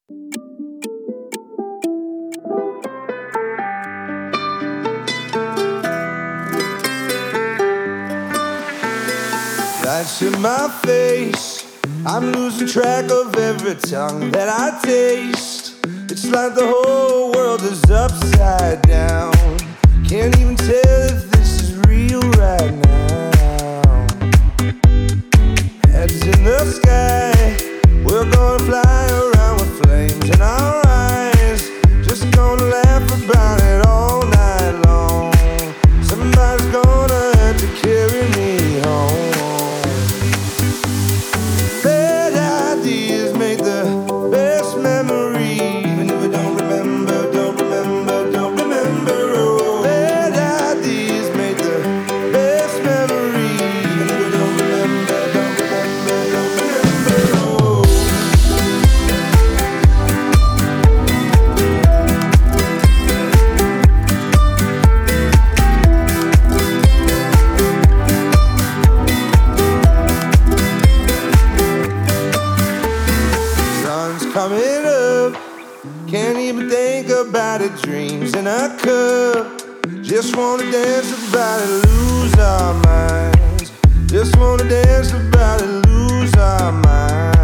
Lights in my face, I'm losing track of every tongue that I taste. It's like the whole world is upside down. Can't even tell if this is real right now. Heads in the sky, we're gonna fly around with flames in our eyes. Just gonna laugh about it all night long. Somebody's gonna have to carry me home. Bad ideas make the best memory. Even if I don't remember, don't remember, don't remember. Oh, bad ideas make the best memory. Even if I don't remember, don't remember, don't remember. Oh. Sun's coming up, can't even think about it. Dreams in a cup, just wanna dance about it, lose our minds. Just wanna dance about it, lose our minds.